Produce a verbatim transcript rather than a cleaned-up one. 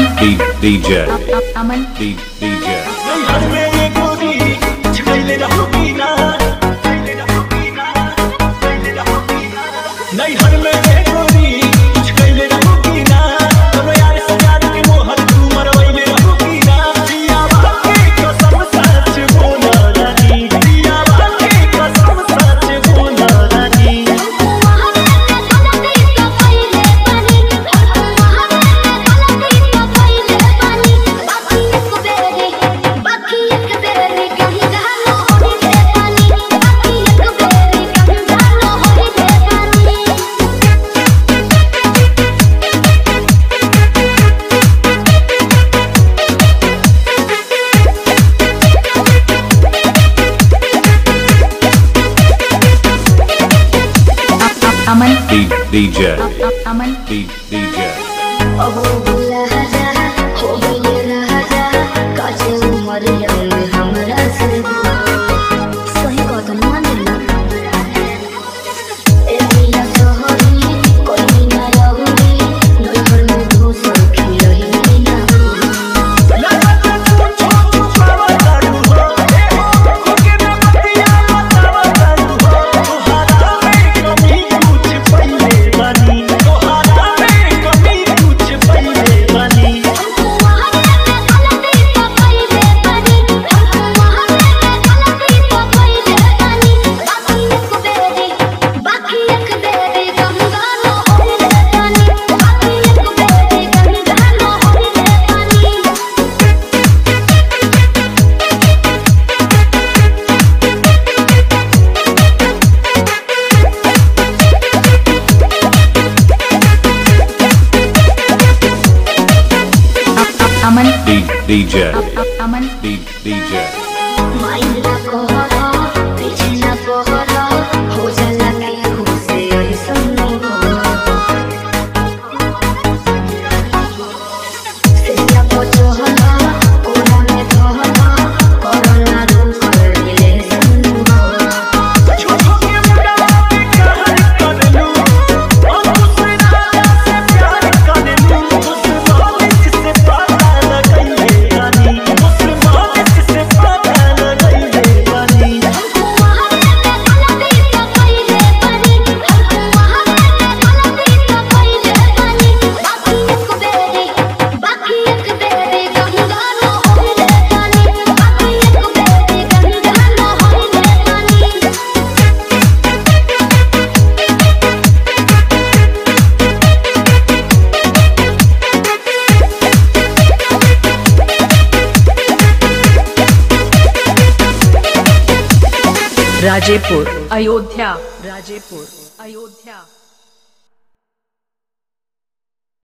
अमन DJ Aman DJ Aman DJ Aman DJ अब बुला जा हो गई राजा काचे उमर यंग हमरा से सही कदम मानना ए मिया सोहरी कोई ना रहूंगी नई घर में घुस के रही ना लगा तू छोट पावा दारू हो ए हो खुके में मतिया बतावा दारू हो तोहरा में कमी कुछ पहले बनी तोहरा में कमी कुछ पहले बनी Aman DJ Aman DJ mind ना कोहरा पीछे ना कोहरा हो जाला के खुसे आई सुनो सेया पोछो हला कोना में धोहला कोरोना रूम कर दिले सुनो छोटो के मुंडा पे कहर कर लूं और दूसरे राजा से प्यार कर लूं मुसलमान जिससे पता लगइले रानी मुसलमान जिससे पता लगइले रानी हमको वहां पे गलती तो कइले बनी हमको वहां पे गलती तो कइले बनी बाकी एक बेरी बाकी एक बेरी गंगा नो होइले पानी बाकी एक बेरी गंगा नो होइले राजेपुर अयोध्या राजेपुर अयोध्या।